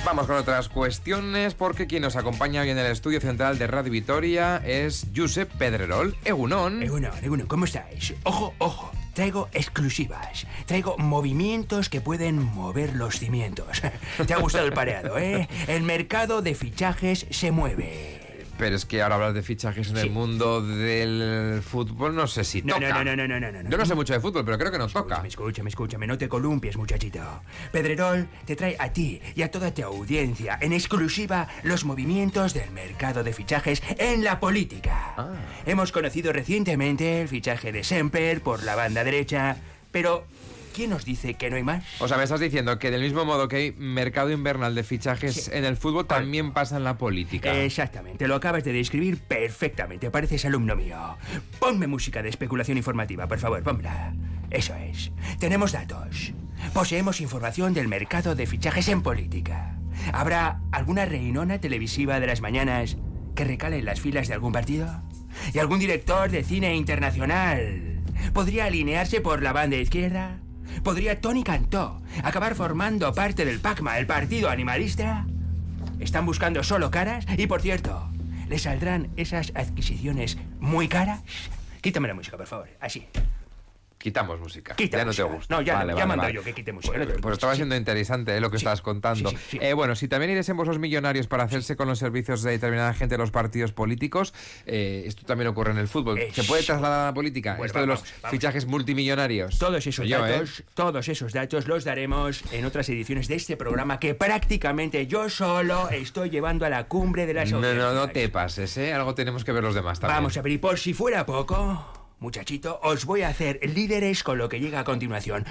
Vamos con otras cuestiones, porque quien nos acompaña hoy en el estudio central de Radio Vitoria es Josep Pedrerol. Egunon. Egunon, ¿cómo estáis? Ojo, traigo exclusivas. Traigo movimientos que pueden mover los cimientos. ¿Te ha gustado el pareado, El mercado de fichajes se mueve. Pero es que ahora hablar de fichajes en el mundo del fútbol no sé si toca. No. Yo no sé mucho de fútbol, pero creo que nos toca. Escúchame, no te columpies, muchachito. Pedrerol te trae a ti y a toda tu audiencia en exclusiva los movimientos del mercado de fichajes en la política. Hemos conocido recientemente el fichaje de Semper por la banda derecha, pero ¿quién nos dice que no hay más? O sea, me estás diciendo que del mismo modo que hay mercado invernal de fichajes en el fútbol, también pasa en la política. Exactamente, lo acabas de describir perfectamente, pareces alumno mío. Ponme música de especulación informativa, por favor, pónmela. Eso es. Tenemos datos. Poseemos información del mercado de fichajes en política. ¿Habrá alguna reinona televisiva de las mañanas que recale en las filas de algún partido? ¿Y algún director de cine internacional podría alinearse por la banda izquierda? ¿Podría Tony Cantó acabar formando parte del PACMA, el partido animalista? ¿Están buscando solo caras? Y por cierto, ¿les saldrán esas adquisiciones muy caras? Quítame la música, por favor, así. Quitamos música. Ya no te gusta. No, ya mando yo que quite música. Pues estaba siendo interesante lo que estabas contando. Sí. Bueno, si también irésemos los millonarios para hacerse con los servicios de determinada gente de los partidos políticos, esto también ocurre en el fútbol. ¿Se puede trasladar a la política? Bueno, esto de los fichajes multimillonarios. Todos esos datos los daremos en otras ediciones de este programa que prácticamente yo solo estoy llevando a la cumbre de las audiencias. No te pases, Algo tenemos que ver los demás también. Vamos a ver, y por si fuera poco, muchachito, os voy a hacer líderes con lo que llega a continuación.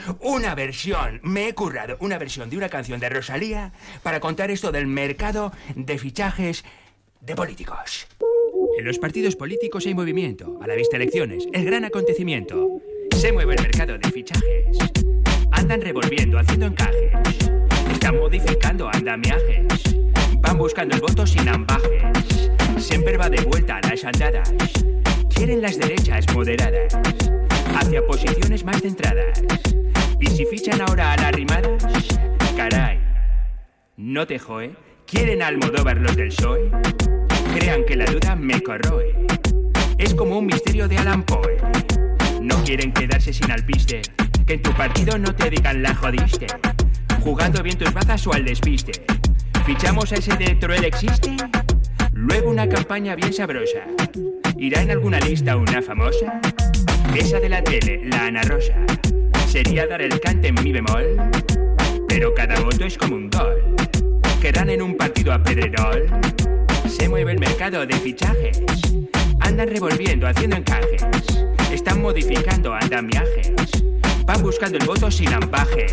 Me he currado una versión de una canción de Rosalía para contar esto del mercado de fichajes de políticos. En los partidos políticos hay movimiento. A la vista elecciones, el gran acontecimiento. Se mueve el mercado de fichajes. Andan revolviendo, haciendo encajes. Están modificando andamiajes. Van buscando el voto sin ambajes. Siempre va de vuelta a las andadas. Quieren las derechas moderadas hacia posiciones más centradas. Y si fichan ahora a las rimadas, caray, no te joe. ¿Quieren a Almodóvar los del PSOE? Crean que la duda me corroe. Es como un misterio de Allan Poe. No quieren quedarse sin alpiste. Que en tu partido no te digan la jodiste. Jugando bien tus bazas o al despiste. ¿Fichamos a ese de Troel existe? Luego una campaña bien sabrosa. ¿Irá en alguna lista una famosa? Esa de la tele, la Ana Rosa. Sería dar el cante en mi bemol. Pero cada voto es como un gol. ¿Querrán en un partido a Pedrerol? Se mueve el mercado de fichajes. Andan revolviendo, haciendo encajes. Están modificando andamiajes. Van buscando el voto sin ambajes.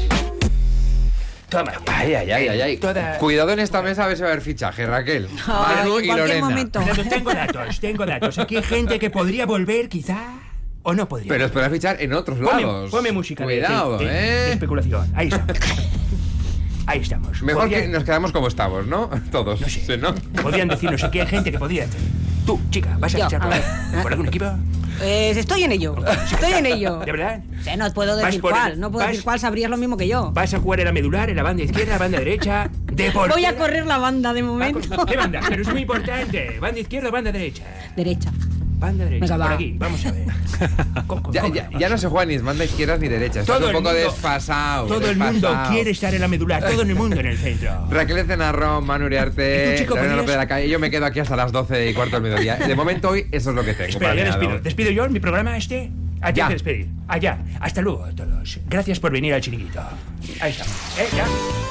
Toma. Ay. Cuidado en esta mesa a ver si va a haber fichaje, Raquel. Manu y Lorena. Pero tengo datos. Aquí hay gente que podría volver, quizá, o no podría. Pero espera fichar en otros lados. Ponme música. Cuidado, de especulación. Ahí estamos. Mejor que nos quedamos como estamos, ¿no? Todos. No sé. ¿No? Podrían decirnos aquí hay gente que podría. Tú, chica, ¿vas a fichar por algún equipo? Estoy en ello. ¿De verdad? No puedo decir cuál. No puedo decir cuál, sabrías lo mismo que yo. ¿Vas a jugar en la medular, en la banda izquierda, la banda derecha? Voy a correr la banda de momento. ¿Qué banda? Pero es muy importante. ¿Banda izquierda o banda derecha? Derecha. Banda derecha, Venga, por va. aquí, vamos a ver. Ya no se juega ni banda izquierda ni derecha. Estás un poco desfasado. Todo el mundo quiere estar en la medular, todo el mundo en el centro. Raquel Cenarrón, Manu Uriarte, Lorena López de la Calle. Yo me quedo aquí hasta las 12:15 del mediodía. De momento hoy eso es lo que tengo. Espera, ya despido yo en mi programa este. Allá que despedir. Allá. Hasta luego a todos. Gracias por venir al chiringuito. Ahí estamos. Ya.